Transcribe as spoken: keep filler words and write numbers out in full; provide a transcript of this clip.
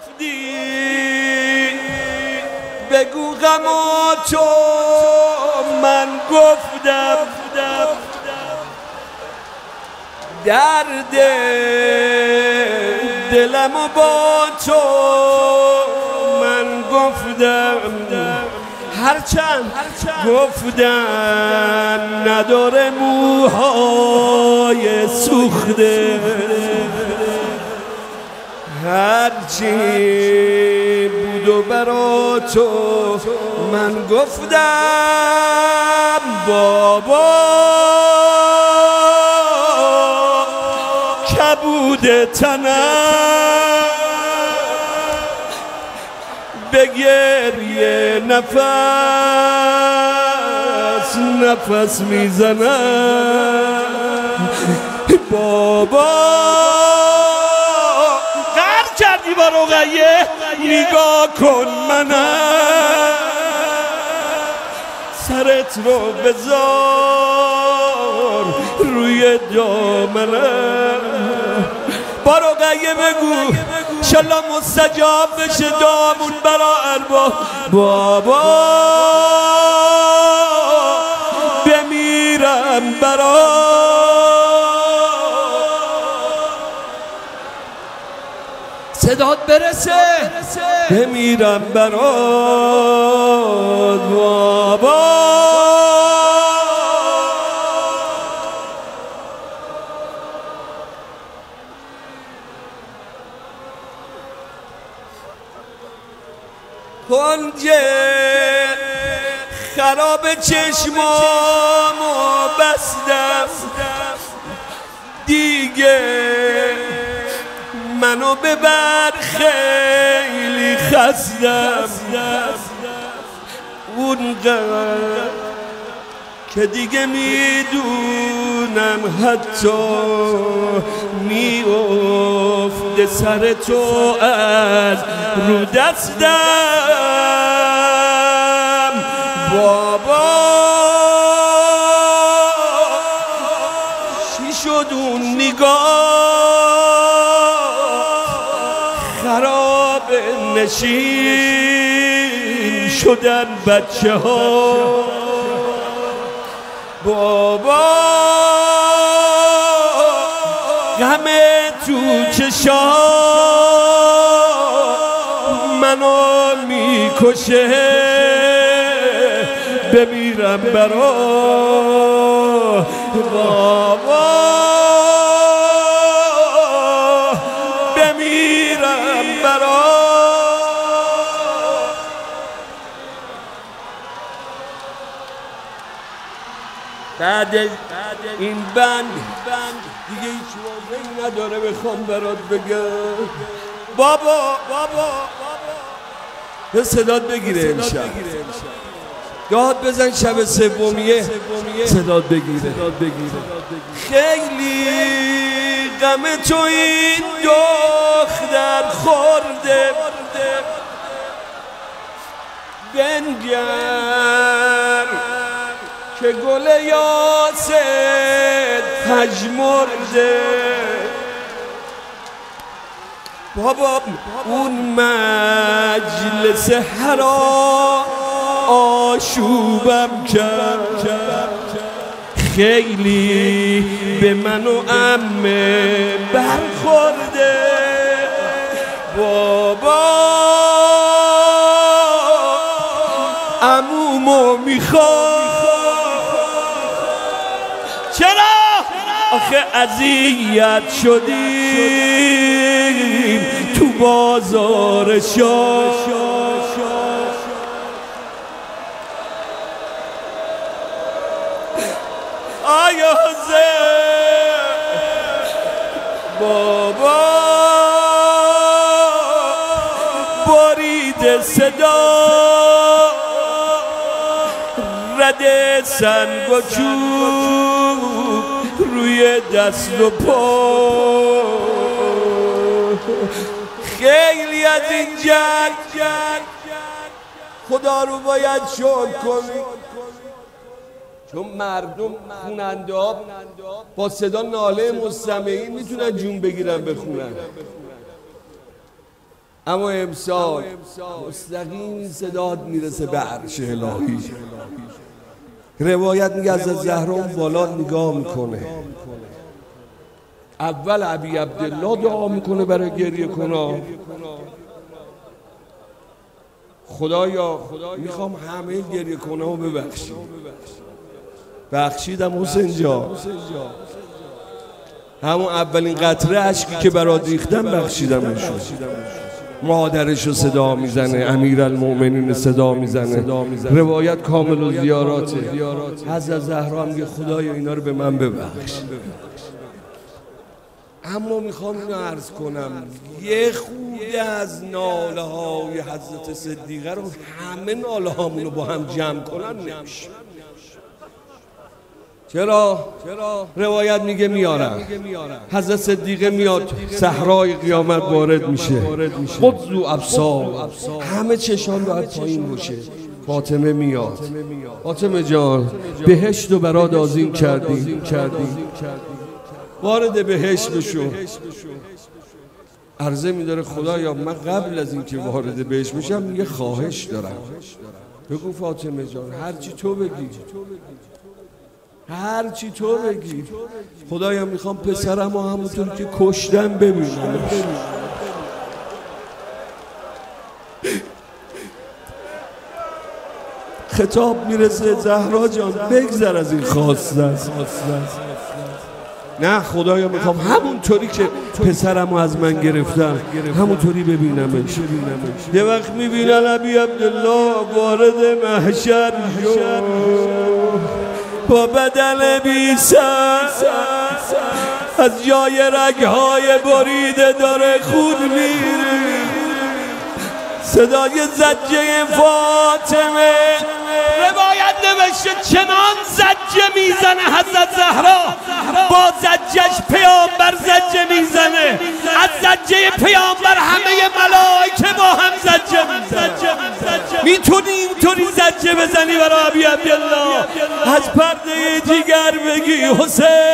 گفتی بگو غم تو من گفتم درد دلم با تو من گفتم هرچند گفتم نداره موهای سوخته هرچی بود و برا تو من گفتم بابا کبود تنم به گریه نفس نفس میزنم بابا قهر کردی با رقیه نگاه کن منم سرت رو بذار روی دامنم با رقیه بگو انشالله مستجاب بشه دامون برا ارباب بابا بمیرم برا صدات برسه بمیرم برات بابا کنج خراب چشمامو بستم دیگه منو ببر خیلی خستم اونقدر که دیگه میدونم حتی میافته سر تو از رو دستم بابا چی شد اون نگاه خراب نشین شدن بچه ها بابا غم تو چشا منو میکشه بمیرم برا بابا بمیرم برا بعد این بند دیگه هیچ واضحی نداره بخوام برات بگم بابا بابا به صدات بگیره امشب داد بزن شب سومیه صدات بگیره خیلی غم تو این دختر خورده بنگر که گل یاست پژمرده بابا اون مجلس حرام آشوبم کرد خیلی به من و عمه برخورده بابا عمومو میخواد چرا؟ آخه اذیت شدیم تو بازار شاه آیا بابا برید صدا رد سنگ و چوب روی دست و پا خیلی از این جنگ خدا رو باید شکر کنی چون مردم خوننده ها با صدا ناله مستمعین میتونن جون بگیرن بخونن اما امسال مستقیم صداد میرسه به عرش الهی. روایت میگه از زهرا بالا نگاه میکنه، اول ابی عبدالله دعا میکنه برای گریه کنا، خدایا میخوام همه گریه کنا رو ببخشید. بخشیدم حسین جان، همون اولین قطره اشکی که برات ریختم بخشیدمشون. مادرشو صدا میزنه، امیرالمؤمنین صدا میزنه، روایت کامل و زیاراته. حضرت زهرا میگه خدایا اینا رو به من ببخش. اما میخوام اینو عرض کنم، یه خورده از ناله های حضرت صدیقه رو همه ناله هامونو با هم جمع کنن نمیشه. چرا؟ روایت میگه میارم حضرت صدیقه میاد صحرای قیامت وارد میشه، خذوا ابصار، همه چشان باید پایین باشه. فاطمه میاد، فاطمه جان بهشت رو برات آذین کردیم، وارد بهشت بشو. عرضه میداره خدایا من قبل از اینکه وارد بهشت بشم یه خواهش دارم. بگو فاطمه جان، هرچی تو بگی، هر چی تو بگی. خدایا میخوام پسرم و همونطور که کشتم ببینم. خطاب میرسه زهرا جان بگذر از این خواستن. نه خدایا میخوام همونطوری که پسرم از من گرفتن همونطوری ببینمش. یه وقت میبینن ابی عبدالله وارد محشر شد با بدن بی سر، از جای رگهای بریده داره خون میره. صدای زجه فاطمه روایت نوشته چنان زجه میزنه حضرت زهرا، با زجهش پیامبر زجه میزنه، از زجه پیامبر همه ملائکه با هم زجه میزنه. میتونی اینطوری زجه بزنی برای ابی عبدالله، از پرده جیگر بگی حسین